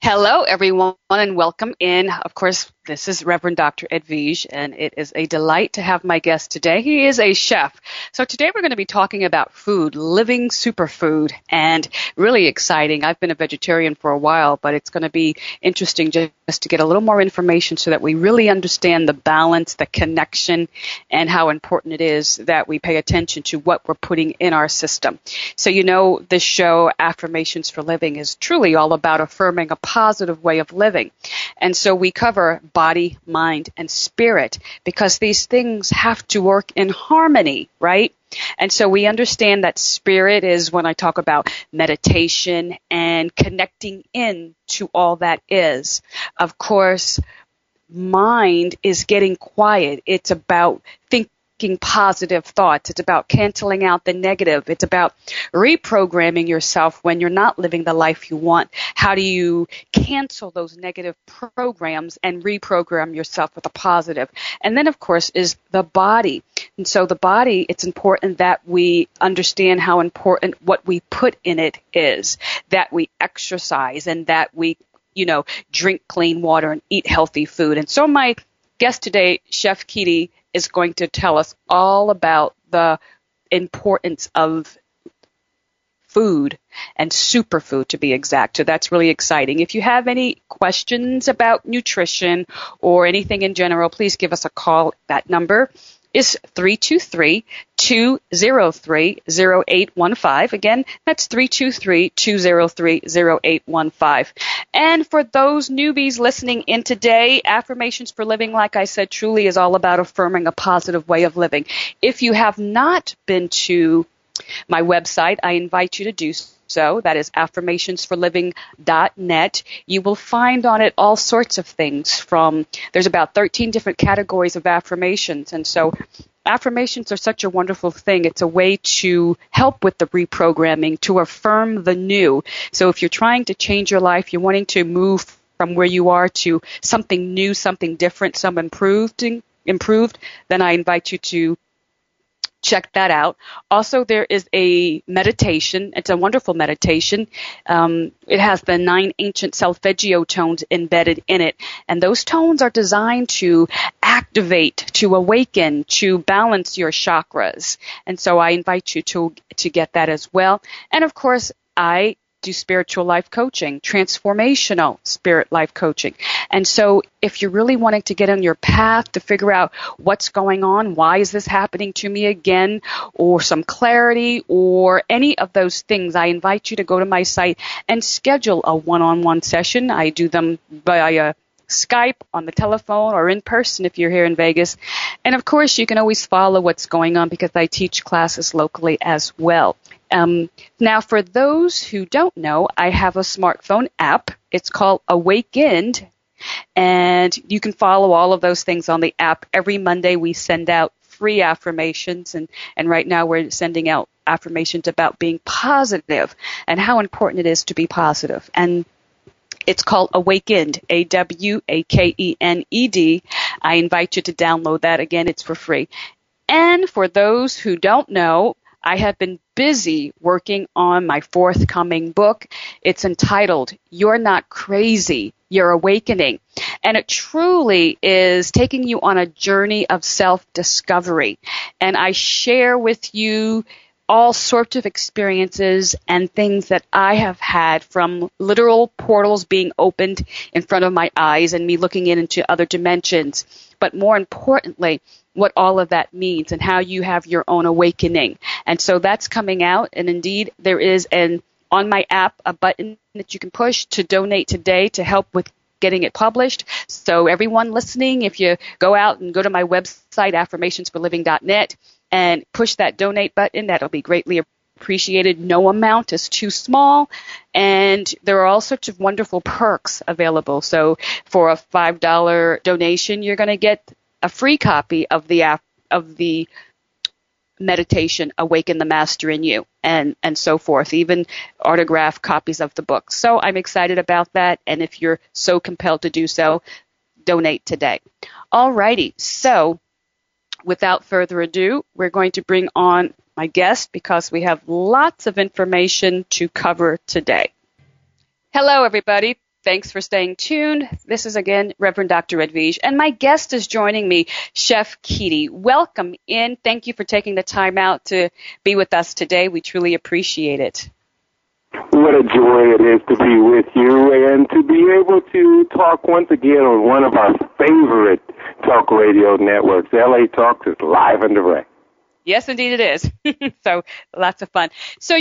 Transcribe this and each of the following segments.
Hello, everyone, and welcome in. Of course, this is Reverend Dr. Edwige, and it is a delight to have my guest today. He is a chef. So today we're going to be talking about food, living superfood, and really exciting. I've been a vegetarian for a while, but it's going to be interesting just to get a little more information so that we really understand the balance, the connection, and how important it is that we pay attention to what we're putting in our system. So this show, Affirmations for Living, is truly all about affirming a positive way of living. And so we cover body, mind, and spirit because these things have to work in harmony, right? And so we understand that spirit is when I talk about meditation and connecting in to all that is. Of course, mind is getting quiet. It's about thinking positive thoughts. It's about canceling out the negative. It's about reprogramming yourself when you're not living the life you want. How do you cancel those negative programs and reprogram yourself with a positive? And then, of course, is the body. And so the body, it's important that we understand how important what we put in it is, that we exercise and that we drink clean water and eat healthy food. And so my guest today, Chef Keity, is going to tell us all about the importance of food and superfood, to be exact. So that's really exciting. If you have any questions about nutrition or anything in general, please give us a call. That number is 323-203-0815. Again, that's 323-203-0815. And for those newbies listening in today, Affirmations for Living, like I said, truly is all about affirming a positive way of living. If you have not been to my website, I invite you to do so. That is affirmationsforliving.net. You will find on it all sorts of things there's about 13 different categories of affirmations. And so affirmations are such a wonderful thing. It's a way to help with the reprogramming, to affirm the new. So if you're trying to change your life, you're wanting to move from where you are to something new, something different, some improved, then I invite you to check that out. Also, there is a meditation. It's a wonderful meditation. It has the 9 ancient solfeggio tones embedded in it. And those tones are designed to activate, to awaken, to balance your chakras. And so I invite you to get that as well. And of course, I do spiritual life coaching, transformational spirit life coaching. And so if you're really wanting to get on your path to figure out what's going on, why is this happening to me again, or some clarity or any of those things, I invite you to go to my site and schedule a one-on-one session. I do them via Skype, on the telephone, or in person if you're here in Vegas. And of course, you can always follow what's going on because I teach classes locally as well. Now, for those who don't know, I have a smartphone app. It's called Awakened, and you can follow all of those things on the app. Every Monday, we send out free affirmations, and right now we're sending out affirmations about being positive and how important it is to be positive. And it's called Awakened, Awakened. I invite you to download that. Again, it's for free. And for those who don't know, I have been busy working on my forthcoming book. It's entitled, You're Not Crazy, You're Awakening. And it truly is taking you on a journey of self-discovery. And I share with you all sorts of experiences and things that I have had, from literal portals being opened in front of my eyes and me looking into other dimensions. But more importantly, what all of that means and how you have your own awakening. And so that's coming out. And indeed, there is on my app a button that you can push to donate today to help with getting it published. So everyone listening, if you go out and go to my website, affirmationsforliving.net, and push that donate button, that'll be greatly appreciated. No amount is too small, and there are all sorts of wonderful perks available. So for a $5 donation, you're going to get a free copy of the meditation, Awaken the Master in You, and so forth, even autographed copies of the book. So I'm excited about that, and if you're so compelled to do so, donate today. All righty, so without further ado, we're going to bring on my guest because we have lots of information to cover today. Hello, everybody. Thanks for staying tuned. This is again Reverend Dr. Edwige, and my guest is joining me, Chef Keity. Welcome in. Thank you for taking the time out to be with us today. We truly appreciate it. What a joy it is to be with you and to be able to talk once again on one of our favorite talk radio networks. LA Talks is live and direct. Yes, indeed it is. So lots of fun. So,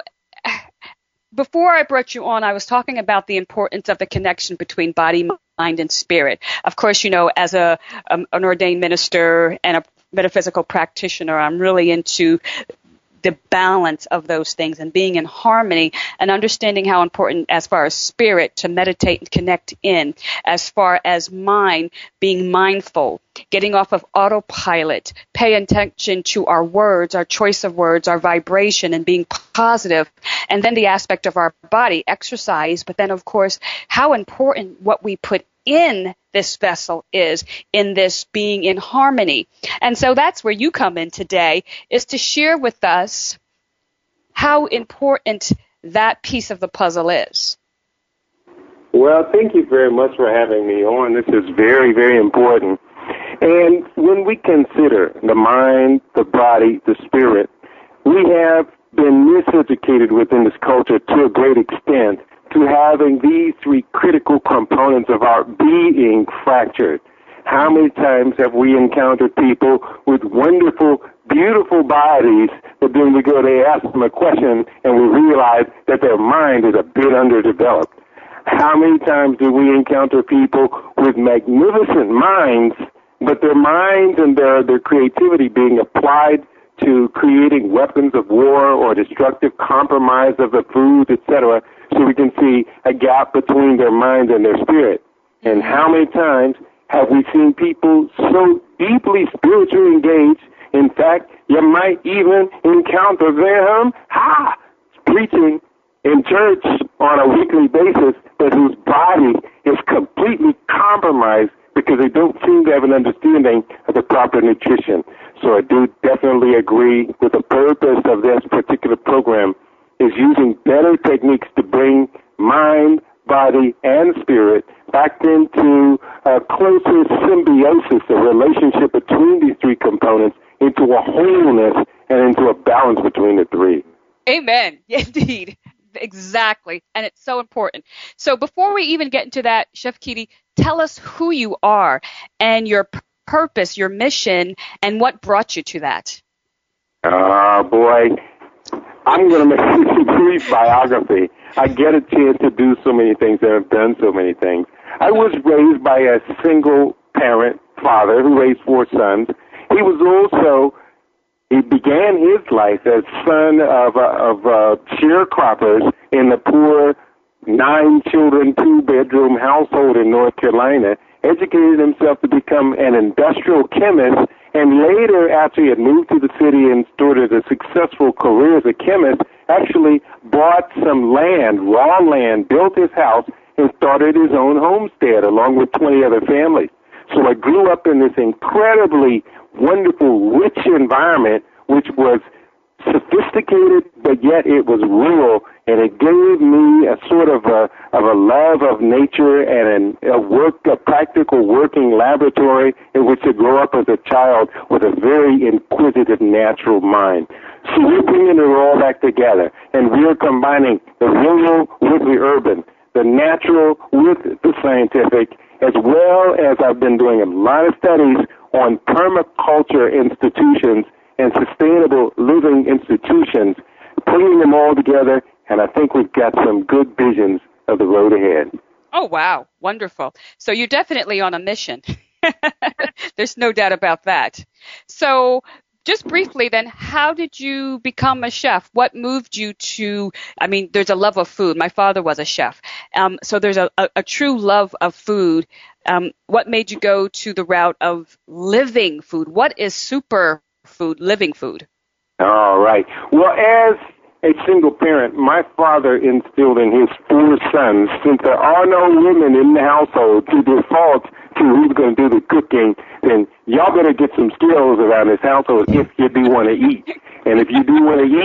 before I brought you on, I was talking about the importance of the connection between body, mind, and spirit. Of course, as an ordained minister and a metaphysical practitioner, I'm really into the balance of those things and being in harmony and understanding how important as far as spirit to meditate and connect in, as far as mind, being mindful, getting off of autopilot, pay attention to our words, our choice of words, our vibration, and being positive. And then the aspect of our body, exercise, but then, of course, how important what we put in this vessel is in this being in harmony. And so that's where you come in today, is to share with us how important that piece of the puzzle is. Well, thank you very much for having me on. This is very, very important. And when we consider the mind, the body, the spirit, we have been miseducated within this culture to a great extent to having these three critical components of our being fractured. How many times have we encountered people with wonderful, beautiful bodies, but then we go to ask them a question and we realize that their mind is a bit underdeveloped? How many times do we encounter people with magnificent minds, but their minds and their creativity being applied to creating weapons of war or destructive compromise of the food, etc., so we can see a gap between their mind and their spirit? And how many times have we seen people so deeply spiritually engaged, in fact, you might even encounter them preaching in church on a weekly basis, but whose body is completely compromised because they don't seem to have an understanding of the proper nutrition. So I do definitely agree with the purpose of this particular program is using better techniques to bring mind, body, and spirit back into a closer symbiosis, a relationship between these three components into a wholeness and into a balance between the three. Amen. Indeed. Exactly. And it's so important. So before we even get into that, Chef Keity, tell us who you are and your purpose, your mission, and what brought you to that. Oh, boy. I'm going to make this a brief biography. I get a chance to do so many things and have done so many things. I was raised by a single parent father who raised 4 sons. He began his life as son of sharecroppers in the poor 9-children, 2-bedroom household in North Carolina, educated himself to become an industrial chemist, and later, after he had moved to the city and started a successful career as a chemist, actually bought some land, raw land, built his house, and started his own homestead along with 20 other families. So I grew up in this incredibly wonderful, rich environment, which was sophisticated, but yet it was rural, and it gave me a sort of a love of nature and a practical working laboratory in which to grow up as a child with a very inquisitive natural mind. So we're bringing it all back together, and we're combining the rural with the urban, the natural with the scientific, as well as I've been doing a lot of studies on permaculture institutions and sustainable living institutions, putting them all together, and I think we've got some good visions of the road ahead. Oh, wow. Wonderful. So you're definitely on a mission. There's no doubt about that. So just briefly then, how did you become a chef? What moved you to, there's a love of food. My father was a chef. So there's a true love of food. What made you go to the route of living food? What is super food, living food? All right. Well, as a single parent, my father instilled in his 4 sons, since there are no women in the household to default to who's going to do the cooking, then y'all better get some skills around this household if you do want to eat. And if you do want to eat,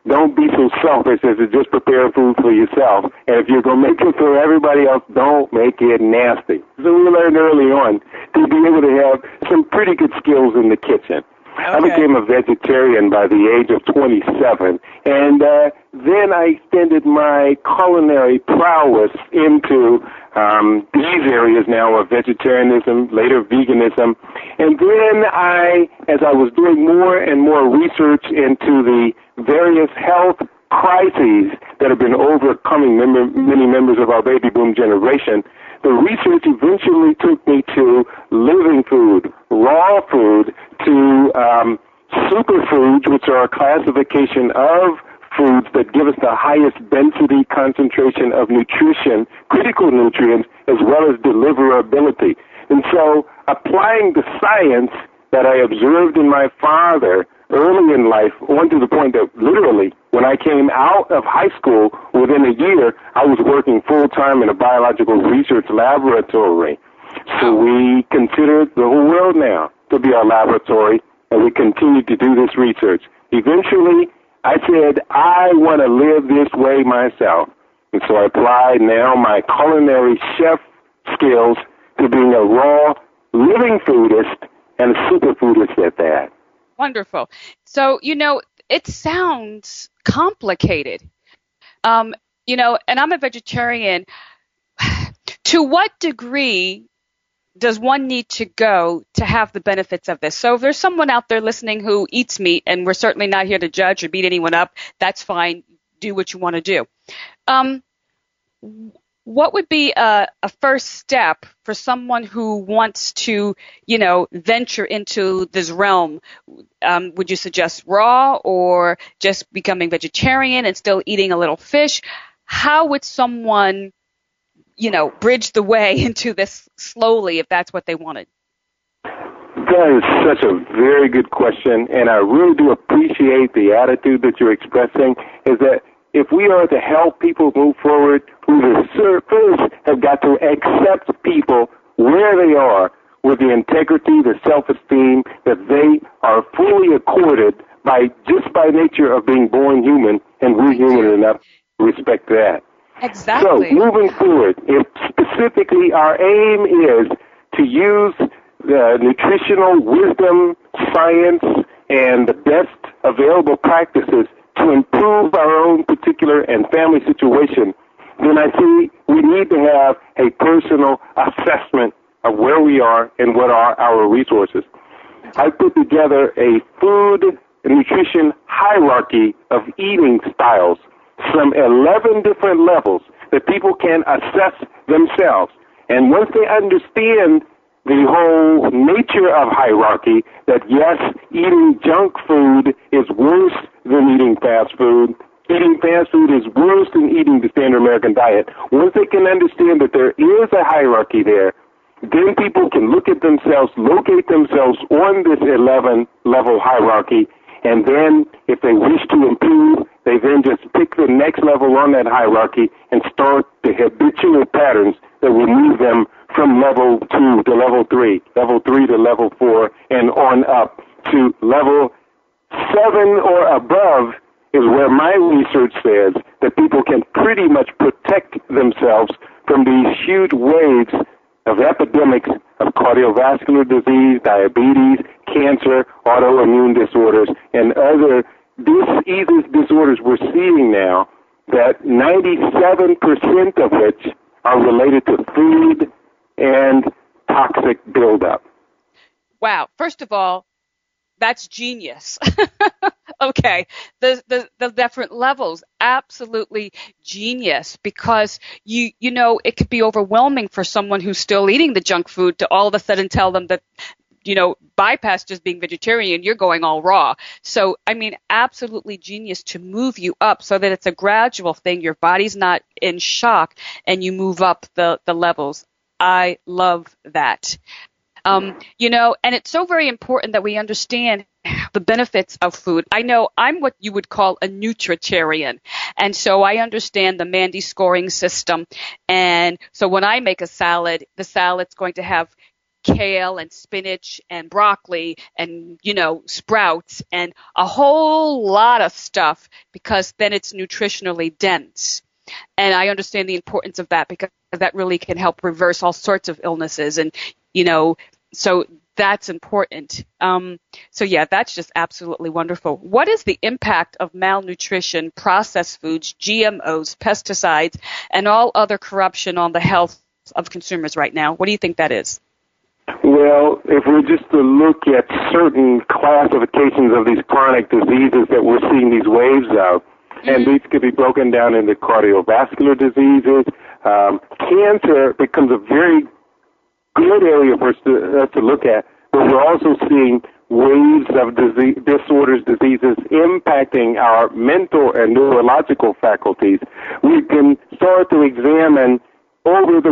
don't be so selfish as to just prepare food for yourself. And if you're going to make it for everybody else, don't make it nasty. So we learned early on to be able to have some pretty good skills in the kitchen. Okay. I became a vegetarian by the age of 27, and then I extended my culinary prowess into these areas now of vegetarianism, later veganism. And then as I was doing more and more research into the various health crises that have been overcoming many members of our baby boom generation, the research eventually took me to living food, raw food, to superfoods, which are a classification of foods that give us the highest density concentration of nutrition, critical nutrients, as well as deliverability. And so applying the science that I observed in my father early in life, on to the point that literally when I came out of high school, within a year, I was working full-time in a biological research laboratory. So we consider the whole world now to be our laboratory, and we continue to do this research. Eventually, I said, I want to live this way myself. And so I applied now my culinary chef skills to being a raw, living foodist and a superfoodist at that. Wonderful. So, it sounds complicated. And I'm a vegetarian. To what degree does one need to go to have the benefits of this? So if there's someone out there listening who eats meat, and we're certainly not here to judge or beat anyone up, that's fine. Do what you want to do. What would be a first step for someone who wants to, venture into this realm? Would you suggest raw or just becoming vegetarian and still eating a little fish? How would someone, bridge the way into this slowly if that's what they wanted? That is such a very good question, and I really do appreciate the attitude that you're expressing, is that if we are to help people move forward, we first have got to accept people where they are with the integrity, the self-esteem that they are fully accorded by nature of being born human, and we're human enough to respect that. Exactly. So moving forward, if specifically our aim is to use the nutritional wisdom, science, and the best available practices to improve our own particular and family situation, then I see we need to have a personal assessment of where we are and what are our resources. I put together a food and nutrition hierarchy of eating styles, some 11 different levels that people can assess themselves. And once they understand the whole nature of hierarchy, that yes, eating junk food is worse than eating fast food. Eating fast food is worse than eating the standard American diet. Once they can understand that there is a hierarchy there, then people can look at themselves, locate themselves on this 11-level hierarchy, and then if they wish to improve, they then just pick the next level on that hierarchy and start the habitual patterns that will move them from level 2 to level 3, level 3 to level 4, and on up to level 7 or above is where my research says that people can pretty much protect themselves from these huge waves of epidemics of cardiovascular disease, diabetes, cancer, autoimmune disorders, and other disorders we're seeing now, that 97% of which are related to food and toxic buildup. Wow. First of all, that's genius. Okay. The different levels, absolutely genius, because it could be overwhelming for someone who's still eating the junk food to all of a sudden tell them that, bypass just being vegetarian, you're going all raw. So, absolutely genius to move you up so that it's a gradual thing. Your body's not in shock and you move up the levels. I love that. And it's so very important that we understand the benefits of food. I know I'm what you would call a nutritarian. And so I understand the Mandy scoring system. And so when I make a salad, the salad's going to have kale and spinach and broccoli and, sprouts and a whole lot of stuff, because then it's nutritionally dense. And I understand the importance of that, because that really can help reverse all sorts of illnesses. And, so that's important. So yeah, that's just absolutely wonderful. What is the impact of malnutrition, processed foods, GMOs, pesticides, and all other corruption on the health of consumers right now? What do you think that is? Well, if we're just to look at certain classifications of these chronic diseases that we're seeing these waves of, and these could be broken down into cardiovascular diseases, cancer becomes a very good area for us to look at, but we're also seeing waves of disorders, diseases impacting our mental and neurological faculties. We can start to examine over a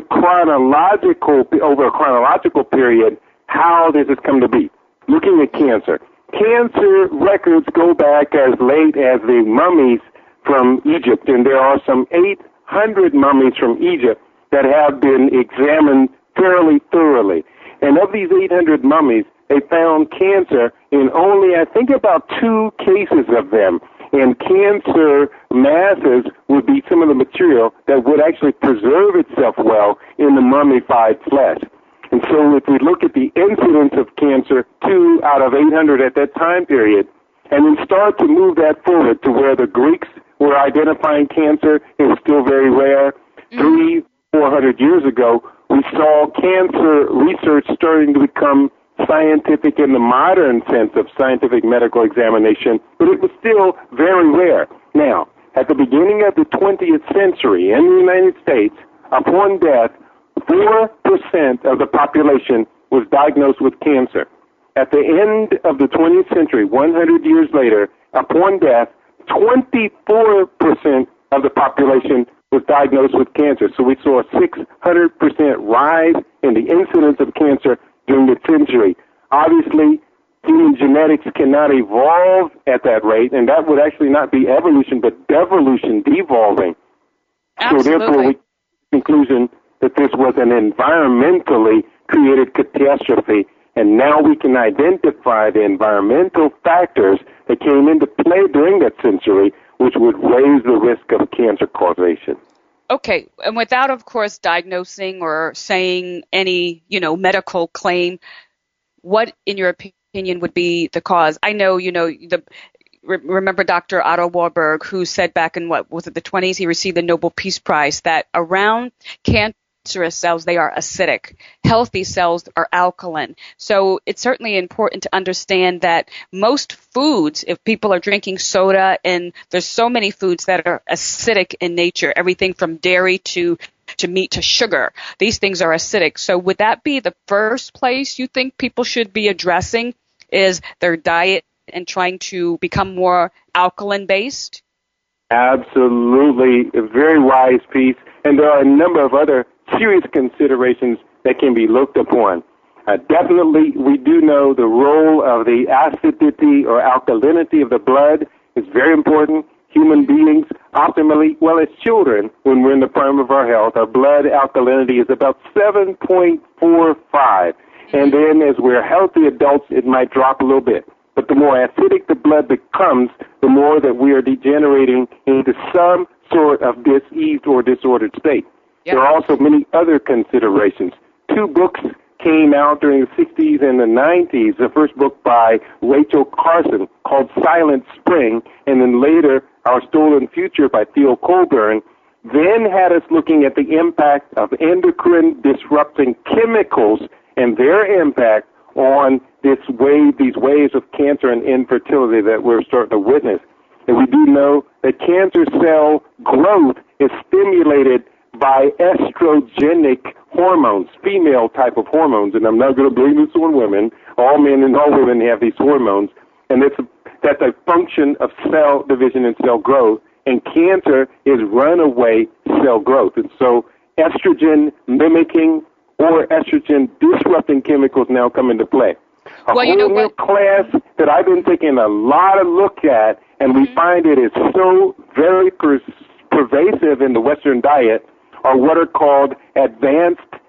chronological period how this has come to be. Looking at cancer. Cancer records go back as late as the mummies from Egypt, and there are some 800 mummies from Egypt that have been examined fairly thoroughly. And of these 800 mummies, they found cancer in only, I think, about 2 cases of them. And cancer masses would be some of the material that would actually preserve itself well in the mummified flesh. And so if we look at the incidence of cancer, 2 out of 800 at that time period, and then start to move that forward to where the Greeks were identifying cancer, it was still very rare. 300-400 years ago, we saw cancer research starting to become scientific in the modern sense of scientific medical examination, but it was still very rare. Now, at the beginning of the 20th century in the United States, upon death, 4% of the population was diagnosed with cancer. At the end of the 20th century, 100 years later, upon death, 24% of the population was diagnosed with cancer. So we saw a 600% rise in the incidence of cancer during the century. Obviously, human genetics cannot evolve at that rate, and that would actually not be evolution, but devolution, devolving. Absolutely. So therefore, we conclusion that this was an environmentally created catastrophe, and now we can identify the environmental factors that came into play during that century, which would raise the risk of cancer causation. Okay, and without, of course, diagnosing or saying any, medical claim, what, in your opinion, would be the cause? I know, remember Dr. Otto Warburg, who said back in, the 20s, he received the Nobel Peace Prize, that around cancerous cells, they are acidic. Healthy cells are alkaline. So it's certainly important to understand that most foods, if people are drinking soda, and there's so many foods that are acidic in nature, everything from dairy to meat to sugar, these things are acidic. So would that be the first place you think people should be addressing, is their diet and trying to become more alkaline based? Absolutely. A very wise piece. And there are a number of other serious considerations that can be looked upon. Definitely, we do know the role of the acidity or alkalinity of the blood is very important. Human beings, optimally, well, as children, when we're in the prime of our health, our blood alkalinity is about 7.45. And then as we're healthy adults, it might drop a little bit. But the more acidic the blood becomes, the more that we are degenerating into some sort of diseased or disordered state. Yep. There are also many other considerations. 2 books came out during the 60s and the 90s. The first book by Rachel Carson called Silent Spring, and then later Our Stolen Future by Theo Colburn, then had us looking at the impact of endocrine disrupting chemicals and their impact on these waves of cancer and infertility that we're starting to witness. And we do know that cancer cell growth is stimulated by estrogenic hormones, female type of hormones, and I'm not going to blame this on women. All men and all women have these hormones, and that's a function of cell division and cell growth, and cancer is runaway cell growth. And so estrogen mimicking or estrogen disrupting chemicals now come into play. A whole new class that I've been taking a lot of look at, and we find it is so very pervasive in the Western diet, are what are called advanced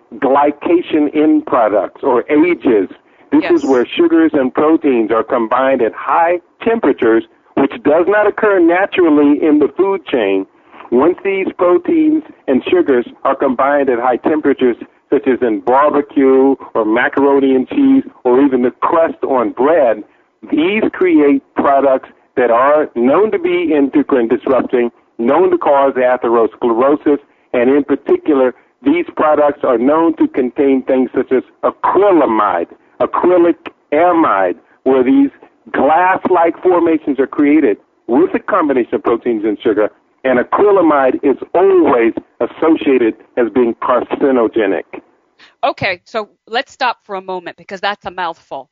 glycation end products, or AGEs. This is where sugars and proteins are combined at high temperatures, which does not occur naturally in the food chain. Once these proteins and sugars are combined at high temperatures, such as in barbecue or macaroni and cheese or even the crust on bread, these create products that are known to be endocrine disrupting, known to cause atherosclerosis, and in particular, these products are known to contain things such as acrylamide, acrylic amide, where these glass-like formations are created with a combination of proteins and sugar, and acrylamide is always associated as being carcinogenic. Okay, so let's stop for a moment because that's a mouthful.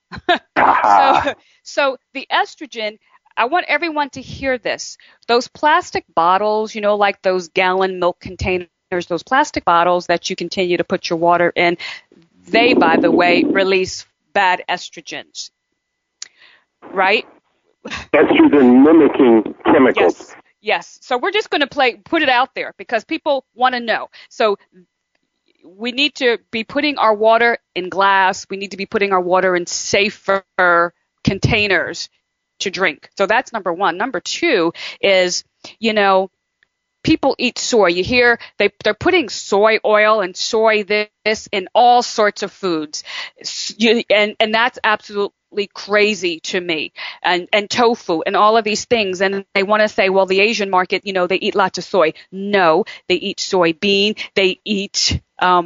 So the estrogen, I want everyone to hear this. Those plastic bottles, like those gallon milk containers, those plastic bottles that you continue to put your water in, they, by the way, release bad estrogens, right? Estrogen mimicking chemicals. Yes. So we're just going to put it out there because people want to know. So we need to be putting our water in glass. We need to be putting our water in safer containers to drink. So that's number one. Number two is, people eat soy. You hear they're putting soy oil and soy this in all sorts of foods. And that's absolutely crazy to me. And tofu and all of these things. And they want to say, well, the Asian market, they eat lots of soy. No, they eat soybean. They eat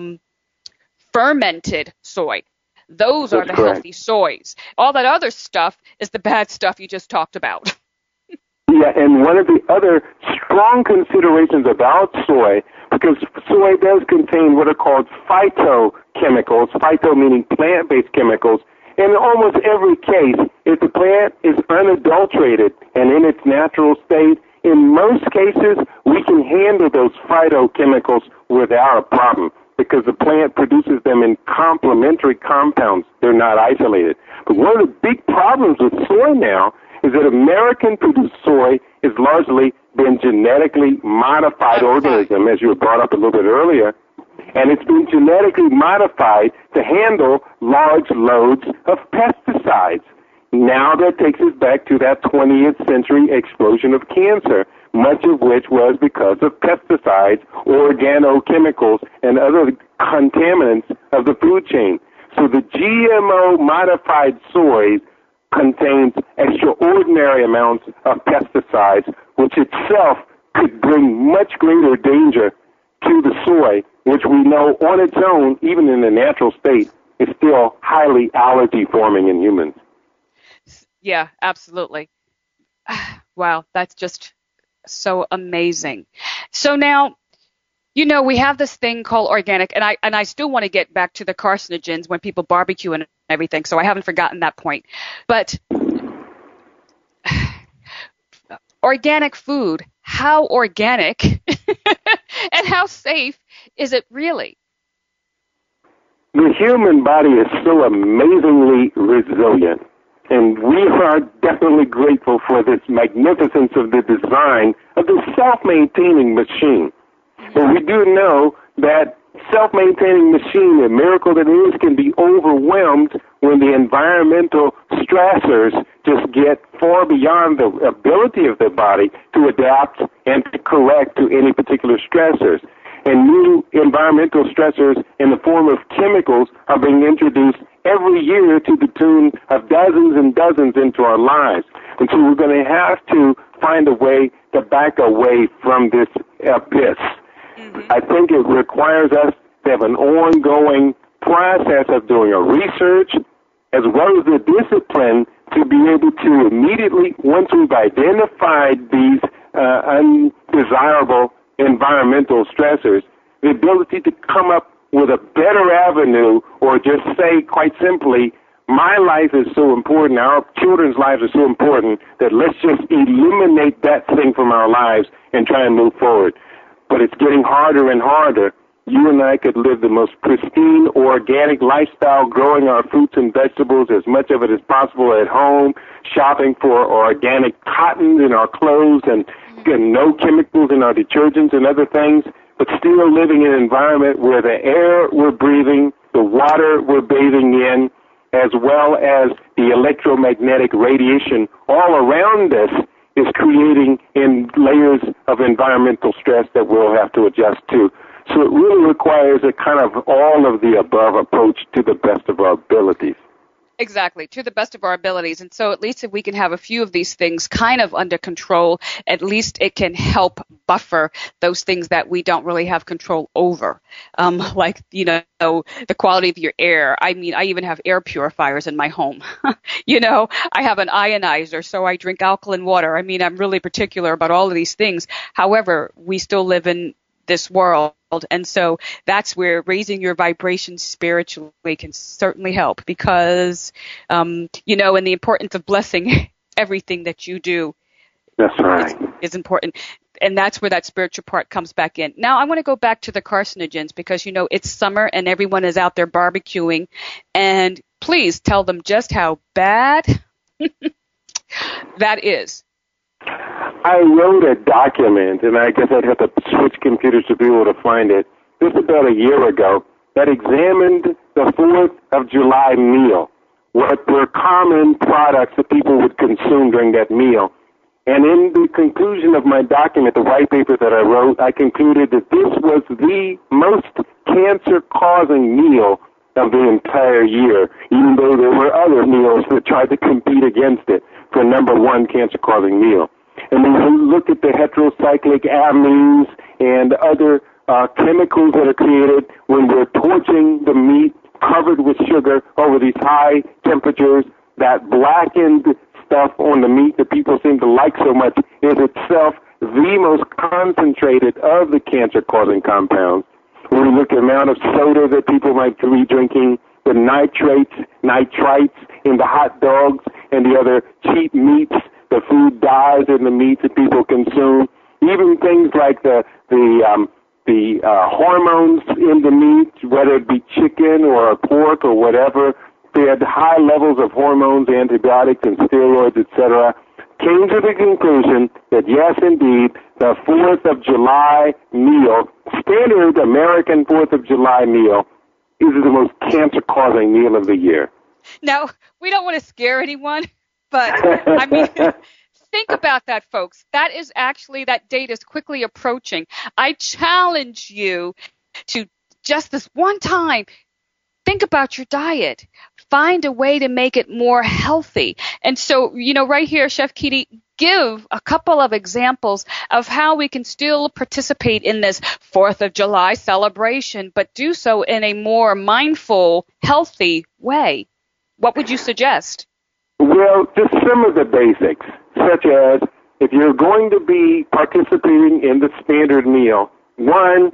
fermented soy. Those are the healthy soys. All that other stuff is the bad stuff you just talked about. Yeah, and one of the other strong considerations about soy, because soy does contain what are called phytochemicals, phyto meaning plant-based chemicals, and in almost every case, if the plant is unadulterated and in its natural state, in most cases, we can handle those phytochemicals without a problem because the plant produces them in complementary compounds. They're not isolated. But one of the big problems with soy now is that American-produced soy has largely been genetically modified organism, as you had brought up a little bit earlier, and it's been genetically modified to handle large loads of pesticides. Now that takes us back to that 20th century explosion of cancer, much of which was because of pesticides, organochemicals, and other contaminants of the food chain. So the GMO-modified soy contains extraordinary amounts of pesticides, which itself could bring much greater danger to the soy, which we know on its own, even in the natural state, is still highly allergy-forming in humans. Yeah, absolutely. Wow, that's just so amazing. So now, we have this thing called organic, and I still want to get back to the carcinogens when people barbecue and everything, so I haven't forgotten that point. But organic food, how organic and how safe is it really? The human body is so amazingly resilient, and we are definitely grateful for this magnificence of the design of this self-maintaining machine. But we do know that self-maintaining machine, a miracle that it is, can be overwhelmed when the environmental stressors just get far beyond the ability of the body to adapt and to correct to any particular stressors. And new environmental stressors in the form of chemicals are being introduced every year to the tune of dozens and dozens into our lives. And so we're going to have to find a way to back away from this abyss. I think it requires us to have an ongoing process of doing a research as well as the discipline to be able to immediately, once we've identified these undesirable environmental stressors, the ability to come up with a better avenue, or just say quite simply, my life is so important, our children's lives are so important, that let's just eliminate that thing from our lives and try and move forward. But it's getting harder and harder. You and I could live the most pristine, organic lifestyle, growing our fruits and vegetables, as much of it as possible at home, shopping for organic cotton in our clothes and no chemicals in our detergents and other things, but still living in an environment where the air we're breathing water we're bathing in, as well as the electromagnetic radiation all around us, is creating in layers of environmental stress that we'll have to adjust to. So it really requires a kind of all of the above approach to the best of our abilities. Exactly, to the best of our abilities. And so at least if we can have a few of these things kind of under control, at least it can help buffer those things that we don't really have control over. Like, the quality of your air. I mean, I even have air purifiers in my home. I have an ionizer, so I drink alkaline water. I mean, I'm really particular about all of these things. However, we still live in this world. And so that's where raising your vibration spiritually can certainly help because, and the importance of blessing everything that you do. That's right. Is important. And that's where that spiritual part comes back in. Now, I want to go back to the carcinogens because, it's summer and everyone is out there barbecuing. And please tell them just how bad that is. I wrote a document, and I guess I'd have to switch computers to be able to find it, just about a year ago, that examined the 4th of July meal, what were common products that people would consume during that meal. And in the conclusion of my document, the white paper that I wrote, I concluded that this was the most cancer-causing meal of the entire year, even though there were other meals that tried to compete against it for number one cancer-causing meal. And when we look at the heterocyclic amines and other chemicals that are created when we're torching the meat covered with sugar over these high temperatures, that blackened stuff on the meat that people seem to like so much is itself the most concentrated of the cancer-causing compounds. When we look at the amount of soda that people might be drinking, the nitrites in the hot dogs and the other cheap meats, the food dyes in the meats that people consume, even things like the hormones in the meat, whether it be chicken or pork or whatever, they had high levels of hormones, antibiotics, and steroids, etc., came to the conclusion that, yes, indeed, the 4th of July meal, standard American 4th of July meal, is the most cancer-causing meal of the year. Now, we don't want to scare anyone, but, I mean, think about that, folks. That date is quickly approaching. I challenge you to just this one time, think about your diet. Find a way to make it more healthy. And so, right here, Chef Keaty, give a couple of examples of how we can still participate in this 4th of July celebration, but do so in a more mindful, healthy way. What would you suggest? Well, just some of the basics, such as if you're going to be participating in the standard meal, one,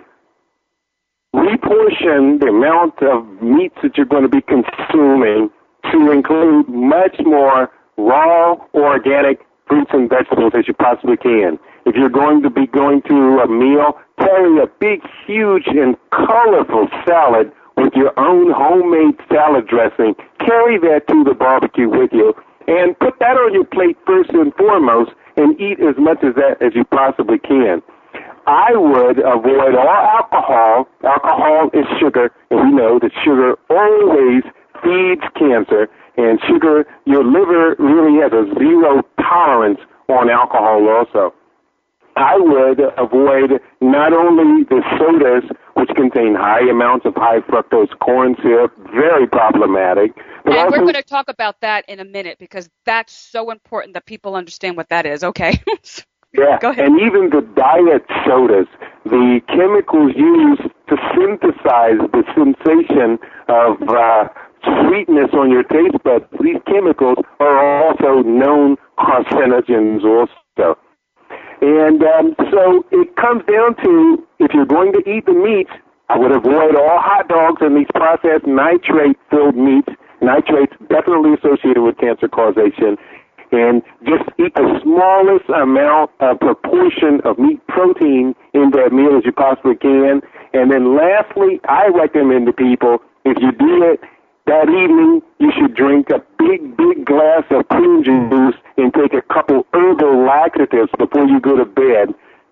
reportion the amount of meats that you're going to be consuming to include much more raw, organic fruits and vegetables as you possibly can. If you're going to be going to a meal, carry a big, huge, and colorful salad with your own homemade salad dressing. Carry that to the barbecue with you and put that on your plate first and foremost and eat as much of that as you possibly can. I would avoid all alcohol. Alcohol is sugar, and we know that sugar always feeds cancer, and sugar, your liver really has a zero tolerance on alcohol also. I would avoid not only the sodas, which contain high amounts of high fructose corn syrup, very problematic. But and we're going to talk about that in a minute because that's so important that people understand what that is. Okay. Yeah, go ahead. And even the diet sodas, the chemicals used to synthesize the sensation of sweetness on your taste buds, these chemicals are also known carcinogens also. And so it comes down to, if you're going to eat the meats, I would avoid all hot dogs and these processed nitrate-filled meats. Nitrates definitely associated with cancer causation. And just eat the smallest amount of proportion of meat protein in that meal as you possibly can. And then lastly, I recommend to people, if you do it that evening, you should drink a big, big glass of prune juice and take a couple herbal laxatives before you go to bed.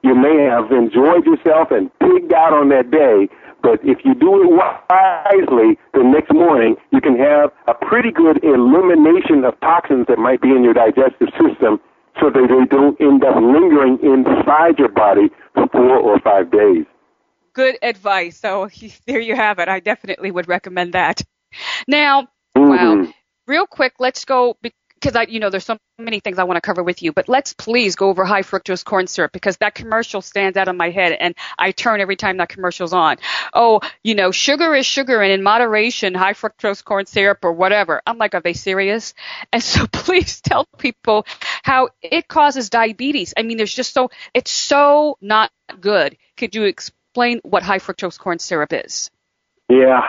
You may have enjoyed yourself and pigged out on that day, but if you do it wisely, the next morning you can have a pretty good elimination of toxins that might be in your digestive system so that they don't end up lingering inside your body for 4 or 5 days. Good advice. So there you have it. I definitely would recommend that. Now, wow, real quick, let's go, because there's so many things I want to cover with you, but let's please go over high fructose corn syrup, because that commercial stands out in my head and I turn every time that commercial's on. Oh, sugar is sugar, and in moderation, high fructose corn syrup or whatever. I'm like, are they serious? And so please tell people how it causes diabetes. I mean, it's so not good. Could you explain what high fructose corn syrup is? Yeah.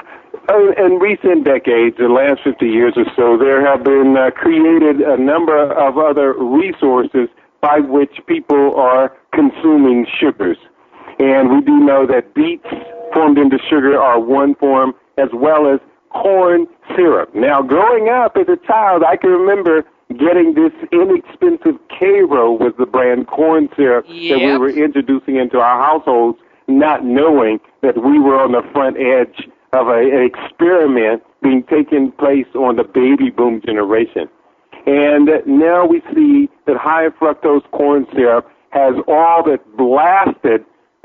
In recent decades, the last 50 years or so, there have been created a number of other resources by which people are consuming sugars. And we do know that beets formed into sugar are one form, as well as corn syrup. Now, growing up as a child, I can remember getting this inexpensive Karo was the brand corn syrup that we were introducing into our households, not knowing that we were on the front edge of an experiment being taken place on the baby boom generation. And now we see that high fructose corn syrup has all that blasted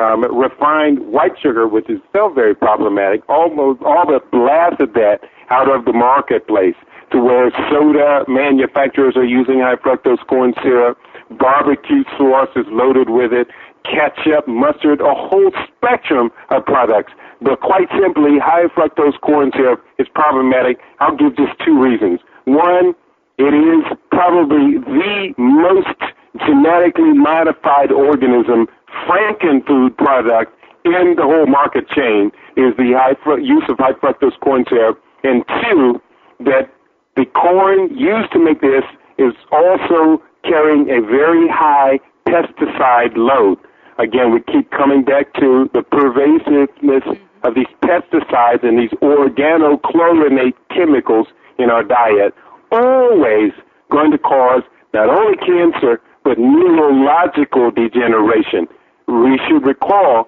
refined white sugar, which is still very problematic, almost all but blasted that out of the marketplace, to where soda manufacturers are using high fructose corn syrup, barbecue sauce is loaded with it, ketchup, mustard, a whole spectrum of products. But quite simply, high fructose corn syrup is problematic. I'll give just 2 reasons. One, it is probably the most genetically modified organism, frankenfood product in the whole market chain, is the use of high fructose corn syrup. And 2, that the corn used to make this is also carrying a very high pesticide load. Again, we keep coming back to the pervasiveness of these pesticides and these organochlorinate chemicals in our diet, always going to cause not only cancer, but neurological degeneration. We should recall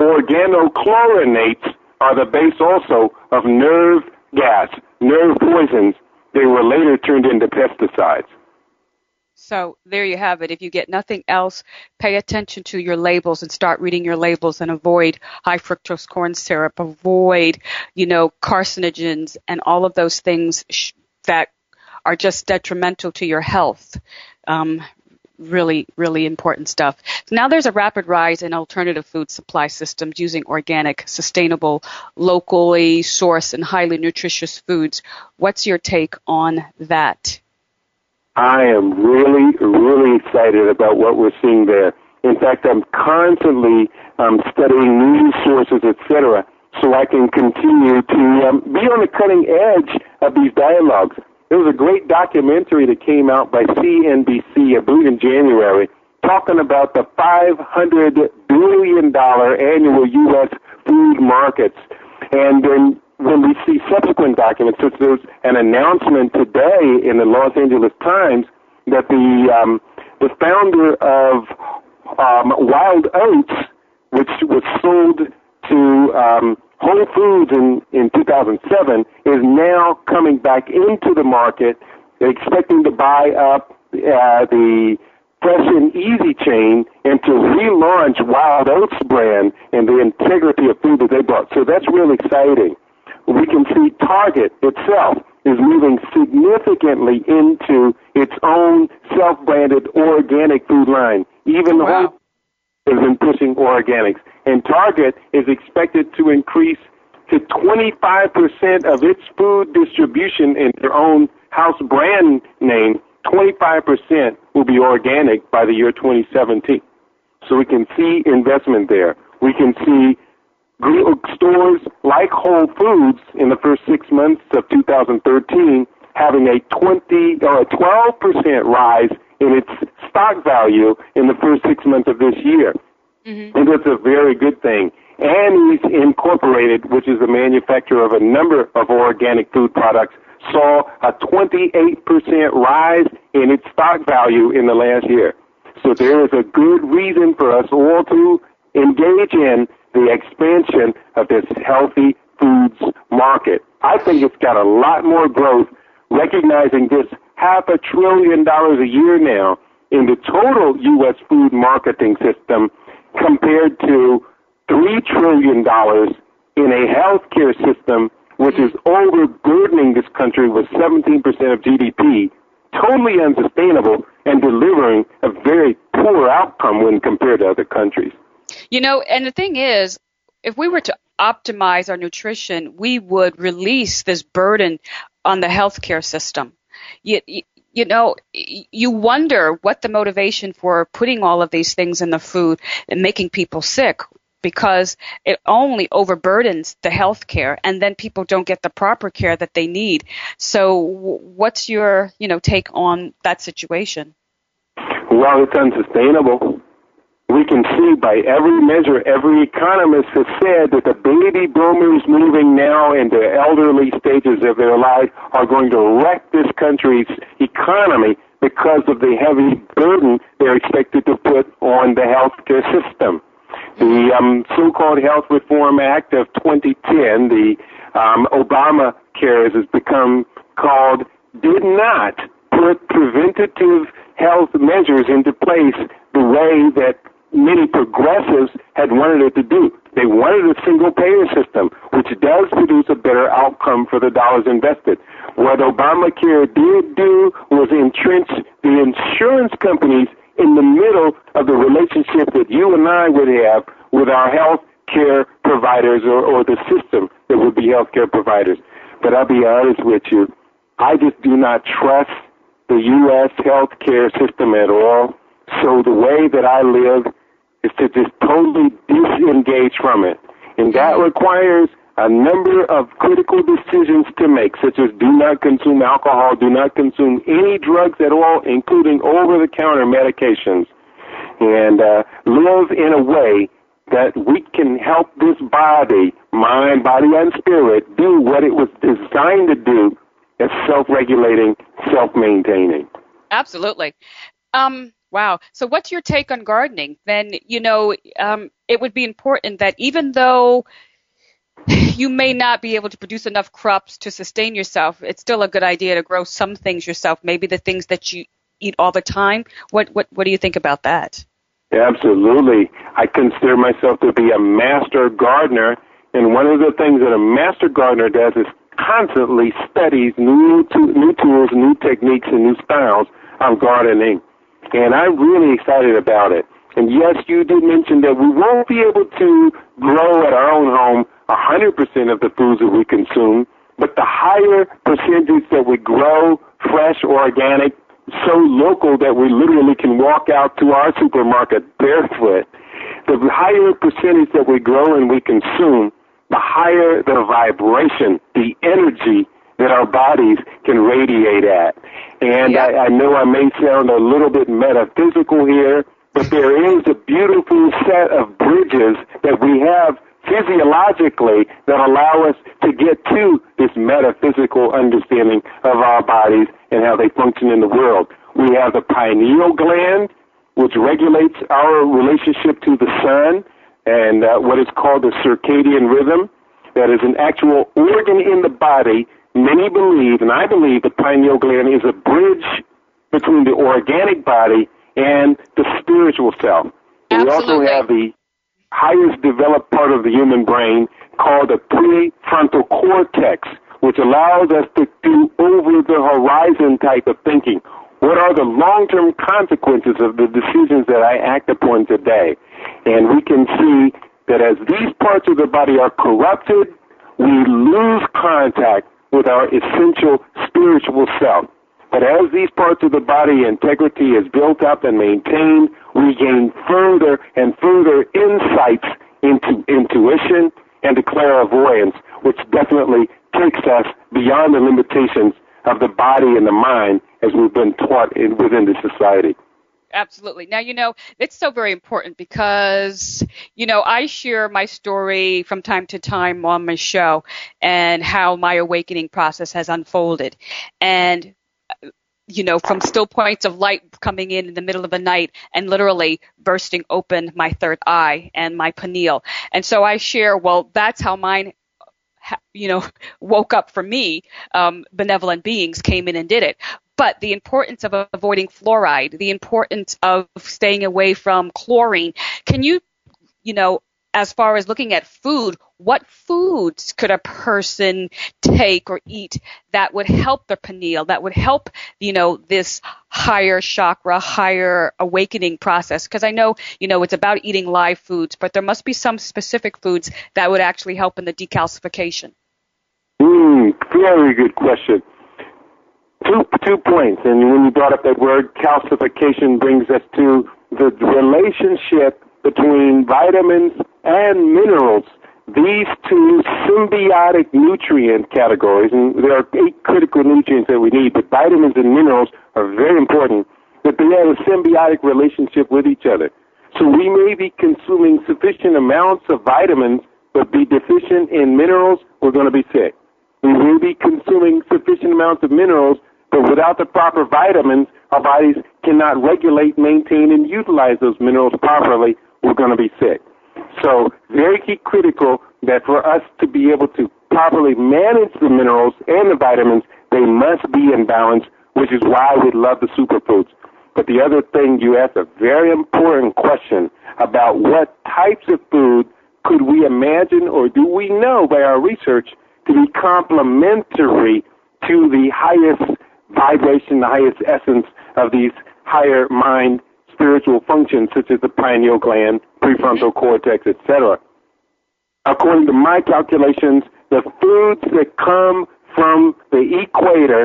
organochlorinates are the base also of nerve gas, nerve poisons. They were later turned into pesticides. So there you have it. If you get nothing else, pay attention to your labels and start reading your labels and avoid high fructose corn syrup, avoid, carcinogens and all of those things that are just detrimental to your health. Really, really important stuff. So now there's a rapid rise in alternative food supply systems using organic, sustainable, locally sourced, and highly nutritious foods. What's your take on that? I am really, really excited about what we're seeing there. In fact, I'm constantly studying news sources, etc., so I can continue to be on the cutting edge of these dialogues. There was a great documentary that came out by CNBC, I believe in January, talking about the $500 billion annual U.S. food markets. And then when we see subsequent documents, since there's an announcement today in the Los Angeles Times that the founder of Wild Oats, which was sold to Whole Foods in 2007, is now coming back into the market, expecting to buy up the Fresh and Easy chain and to relaunch Wild Oats brand and the integrity of food that they bought. So that's really exciting. We can see Target itself is moving significantly into its own self-branded organic food line. Even Whole has been pushing organics. And Target is expected to increase to 25% of its food distribution in their own house brand name. 25% will be organic by the year 2017. So we can see investment there. We can see stores like Whole Foods in the first 6 months of 2013 having a 12% rise in its stock value in the first 6 months of this year. Mm-hmm. And that's a very good thing. Annie's Incorporated, which is the manufacturer of a number of organic food products, saw a 28% rise in its stock value in the last year. So there is a good reason for us all to engage in the expansion of this healthy foods market. I think it's got a lot more growth, recognizing this $500 billion a year now in the total U.S. food marketing system compared to $3 trillion in a healthcare system which is overburdening this country with 17% of GDP, totally unsustainable and delivering a very poor outcome when compared to other countries. You know, and the thing is, if we were to optimize our nutrition, we would release this burden on the healthcare system. You know, you wonder what the motivation for putting all of these things in the food and making people sick, because it only overburdens the health care, and then people don't get the proper care that they need. So what's your, take on that situation? Well, it's unsustainable. We can see by every measure, every economist has said that the baby boomers moving now into elderly stages of their life are going to wreck this country's economy because of the heavy burden they're expected to put on the healthcare system. The so-called Health Reform Act of 2010, the Obamacare, as it's become called, did not put preventative health measures into place the way that many progressives had wanted it to do. They wanted a single-payer system, which does produce a better outcome for the dollars invested. What Obamacare did do was entrench the insurance companies in the middle of the relationship that you and I would have with our health care providers or the system that would be health care providers. But I'll be honest with you, I just do not trust the U.S. health care system at all. So the way that I live is to just totally disengage from it. And that requires a number of critical decisions to make, such as do not consume alcohol, do not consume any drugs at all, including over-the-counter medications, and live in a way that we can help this body, mind, body, and spirit do what it was designed to do as self-regulating, self-maintaining. Absolutely. Wow. So what's your take on gardening? Then, it would be important that even though you may not be able to produce enough crops to sustain yourself, it's still a good idea to grow some things yourself, maybe the things that you eat all the time. What do you think about that? Absolutely. I consider myself to be a master gardener, and one of the things that a master gardener does is constantly studies new tools, new techniques, and new styles of gardening. And I'm really excited about it. And yes, you did mention that we won't be able to grow at our own home 100% of the foods that we consume, but the higher percentage that we grow fresh, organic, so local that we literally can walk out to our supermarket barefoot, the higher percentage that we grow and we consume, the higher the vibration, the energy that our bodies can radiate at. And I know I may sound a little bit metaphysical here, but there is a beautiful set of bridges that we have physiologically that allow us to get to this metaphysical understanding of our bodies and how they function in the world. We have the pineal gland, which regulates our relationship to the sun, and what is called the circadian rhythm. That is an actual organ in the body. Many believe, and I believe, the pineal gland is a bridge between the organic body and the spiritual self. We also have the highest developed part of the human brain called the prefrontal cortex, which allows us to do over-the-horizon type of thinking. What are the long-term consequences of the decisions that I act upon today? And we can see that as these parts of the body are corrupted, we lose contact with our essential spiritual self. But as these parts of the body integrity is built up and maintained, we gain further and further insights into intuition and to clairvoyance, which definitely takes us beyond the limitations of the body and the mind as we've been taught within the society. Absolutely. Now, it's so very important because, I share my story from time to time on my show and how my awakening process has unfolded. And from still points of light coming in the middle of the night and literally bursting open my third eye and my pineal. And so I share, well, that's how mine, woke up for me. Benevolent beings came in and did it. But the importance of avoiding fluoride, the importance of staying away from chlorine. Can you, as far as looking at food, what foods could a person take or eat that would help their pineal, that would help, this higher chakra, higher awakening process? Because I know, it's about eating live foods, but there must be some specific foods that would actually help in the decalcification. Very good question. Two points, and when you brought up that word, calcification brings us to the relationship between vitamins and minerals. These two symbiotic nutrient categories, and there are 8 critical nutrients that we need, but vitamins and minerals are very important, that they have a symbiotic relationship with each other. So we may be consuming sufficient amounts of vitamins, but be deficient in minerals, we're going to be sick. We may be consuming sufficient amounts of minerals, but without the proper vitamins, our bodies cannot regulate, maintain, and utilize those minerals properly. We're going to be sick. So very key critical that for us to be able to properly manage the minerals and the vitamins, they must be in balance, which is why we love the superfoods. But the other thing, you asked a very important question about what types of food could we imagine or do we know by our research to be complementary to the highest vibration, the highest essence of these higher mind spiritual functions, such as the pineal gland, prefrontal cortex, etc. According to my calculations, the foods that come from the equator,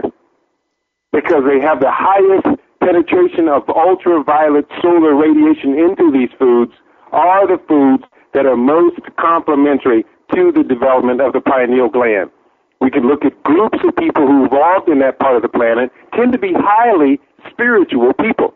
because they have the highest penetration of ultraviolet solar radiation into these foods, are the foods that are most complementary to the development of the pineal gland. We can look at groups of people who evolved in that part of the planet, tend to be highly spiritual people.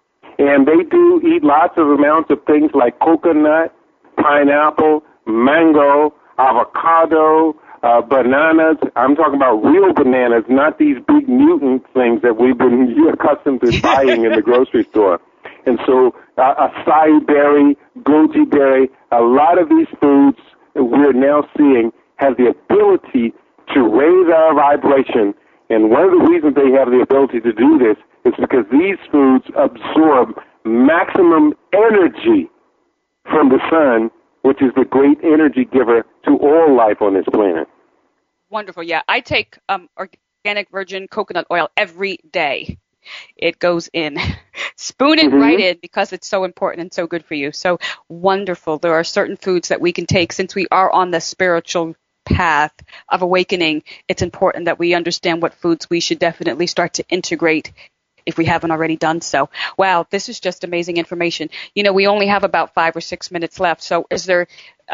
And they do eat lots of amounts of things like coconut, pineapple, mango, avocado, bananas. I'm talking about real bananas, not these big mutant things that we've been accustomed to buying in the grocery store. And so acai berry, goji berry, a lot of these foods that we're now seeing have the ability to raise our vibration. And one of the reasons they have the ability to do this is because these foods absorb maximum energy from the sun, which is the great energy giver to all life on this planet. Wonderful. Yeah, I take organic virgin coconut oil every day. It goes in. Spoon it right in because it's so important and so good for you. So wonderful. There are certain foods that we can take since we are on the spiritual path of awakening. It's important that we understand what foods we should definitely start to integrate if we haven't already done so. Wow, this is just amazing information. We only have about 5 or 6 minutes left. So is there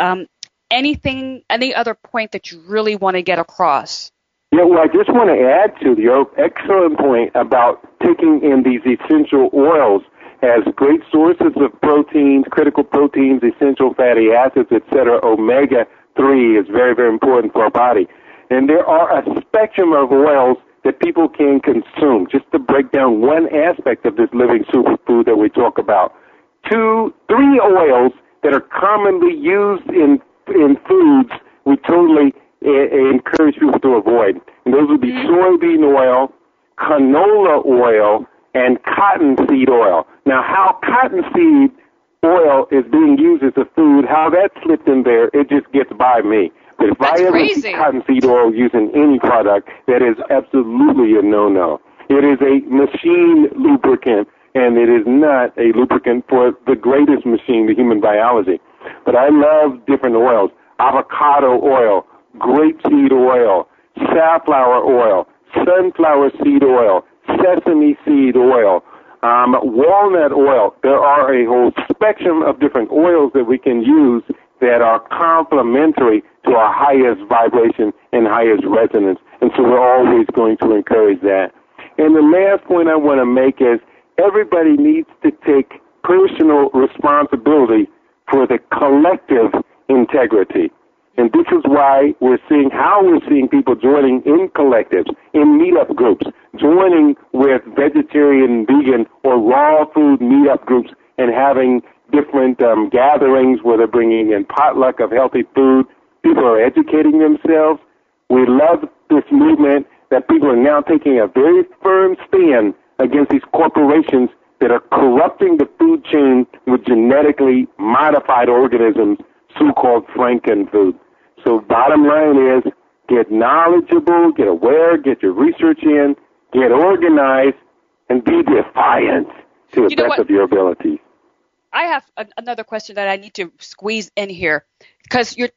any other point that you really want to get across? Yeah, well, I just want to add to your excellent point about taking in these essential oils as great sources of proteins, critical proteins, essential fatty acids, etc. Omega-3 is very, very important for our body. And there are a spectrum of oils that people can consume. Just to break down one aspect of this living superfood that we talk about. 3 oils that are commonly used in foods we totally encourage people to avoid. And those would be soybean oil, canola oil, and cottonseed oil. Now, how cottonseed oil is being used as a food, how that slipped in there, it just gets by me. But if I ever see cottonseed oil used in any product, that is absolutely a no-no. It is a machine lubricant, and it is not a lubricant for the greatest machine, the human biology. But I love different oils. Avocado oil, grapeseed oil, safflower oil, sunflower seed oil, sesame seed oil, walnut oil. There are a whole spectrum of different oils that we can use that are complementary to our highest vibration and highest resonance. And so we're always going to encourage that. And the last point I want to make is everybody needs to take personal responsibility for the collective integrity. And this is why we're seeing how we're seeing people joining in collectives, in meetup groups, joining with vegetarian, vegan, or raw food meetup groups and having different gatherings where they're bringing in potluck of healthy food. People are educating themselves. We love this movement that people are now taking a very firm stand against these corporations that are corrupting the food chain with genetically modified organisms, so-called frankenfood. So bottom line is, get knowledgeable, get aware, get your research in, get organized, and be defiant to the best of your abilities. I have another question that I need to squeeze in here, because you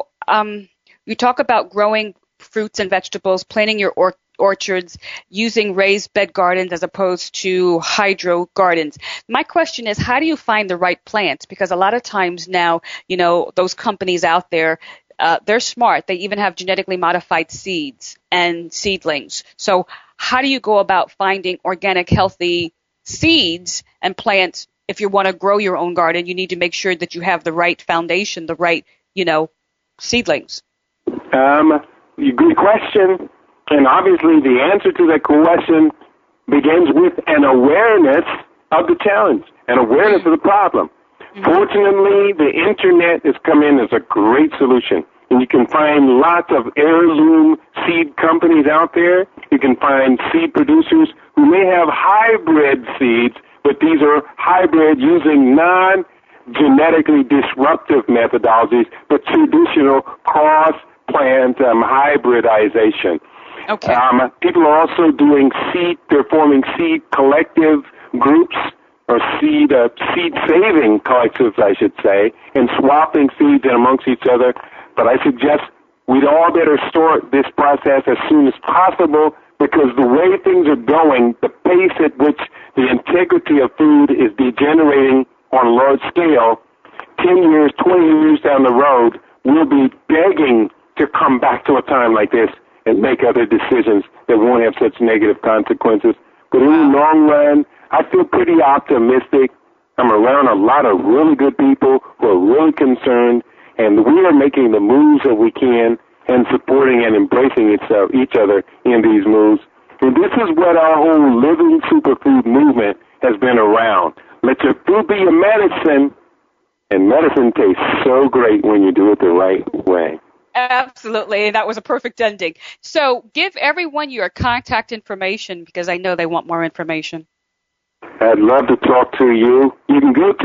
talk about growing fruits and vegetables, planting your orchards, using raised bed gardens as opposed to hydro gardens. My question is, how do you find the right plants? Because a lot of times now, those companies out there, they're smart. They even have genetically modified seeds and seedlings. So how do you go about finding organic, healthy seeds and plants? If you want to grow your own garden, you need to make sure that you have the right foundation, the right, seedlings. Good question. And obviously the answer to that question begins with an awareness of the challenge, an awareness of the problem. Mm-hmm. Fortunately, the Internet has come in as a great solution. And you can find lots of heirloom seed companies out there. You can find seed producers who may have hybrid seeds, but these are hybrid using non-genetically disruptive methodologies, but traditional cross-plant hybridization. Okay. People are also doing they're forming seed collective groups or seed saving collectives, I should say, and swapping seeds amongst each other. But I suggest we'd all better start this process as soon as possible, because the way things are going, the pace at which the integrity of food is degenerating on a large scale, 10 years, 20 years down the road, we'll be begging to come back to a time like this and make other decisions that won't have such negative consequences. But in the long run, I feel pretty optimistic. I'm around a lot of really good people who are really concerned, and we are making the moves that we can and supporting and embracing each other in these moves. And this is what our whole living superfood movement has been around. Let your food be your medicine, and medicine tastes so great when you do it the right way. Absolutely. That was a perfect ending. So give everyone your contact information, because I know they want more information. I'd love to talk to you. You can go to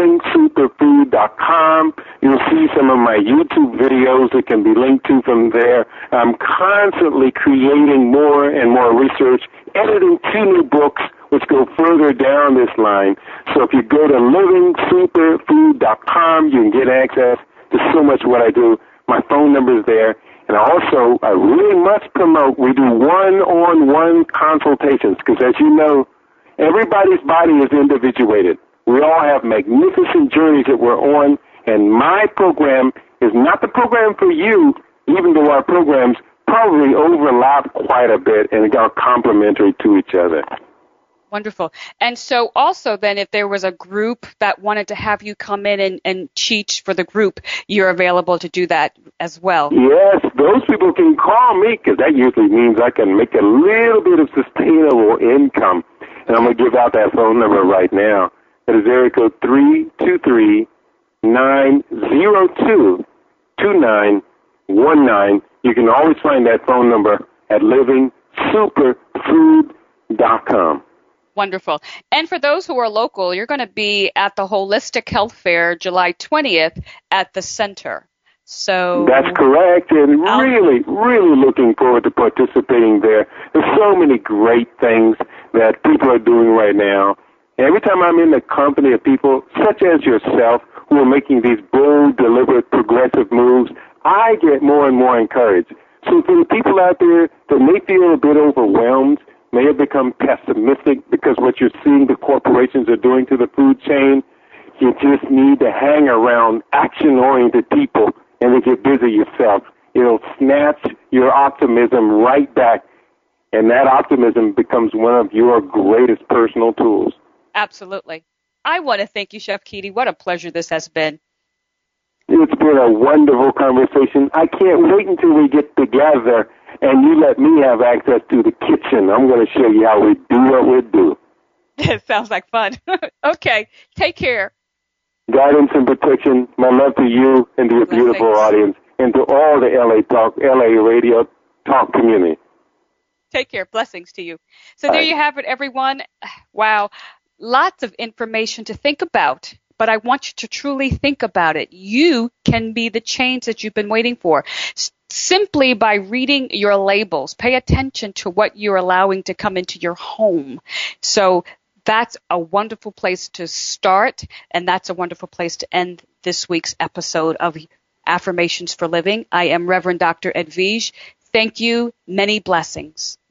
livingsuperfood.com. You'll see some of my YouTube videos that can be linked to from there. I'm constantly creating more and more research, editing 2 new books which go further down this line. So if you go to livingsuperfood.com, you can get access to so much of what I do. My phone number is there. And also, I really must promote, we do one-on-one consultations, because as you know, everybody's body is individuated. We all have magnificent journeys that we're on, and my program is not the program for you, even though our programs probably overlap quite a bit and are complementary to each other. Wonderful. And so also then, if there was a group that wanted to have you come in and teach for the group, you're available to do that as well. Yes, those people can call me, because that usually means I can make a little bit of sustainable income. And I'm going to give out that phone number right now. That is area code 323-902-2919. You can always find that phone number at livingsuperfood.com. Wonderful. And for those who are local, you're going to be at the Holistic Health Fair July 20th at the center. So that's correct, and really looking forward to participating there. There's so many great things that people are doing right now. Every time I'm in the company of people such as yourself who are making these bold, deliberate, progressive moves, I get more and more encouraged. So for the people out there that may feel a bit overwhelmed, may have become pessimistic because what you're seeing the corporations are doing to the food chain, you just need to hang around action-oriented people and then get busy yourself. It'll snatch your optimism right back, and that optimism becomes one of your greatest personal tools. Absolutely. I want to thank you, Chef Keedy. What a pleasure this has been. It's been a wonderful conversation. I can't wait until we get together and you let me have access to the kitchen. I'm going to show you how we do what we do. That sounds like fun. Okay, take care. Guidance and protection. My love to you and to your beautiful audience and to all the LA Radio Talk community. Take care. Blessings to you. So there you have it, everyone. Wow. Lots of information to think about, but I want you to truly think about it. You can be the change that you've been waiting for. Simply by reading your labels, pay attention to what you're allowing to come into your home. So that's a wonderful place to start, and that's a wonderful place to end this week's episode of Affirmations for Living. I am Reverend Dr. Edwige. Thank you. Many blessings.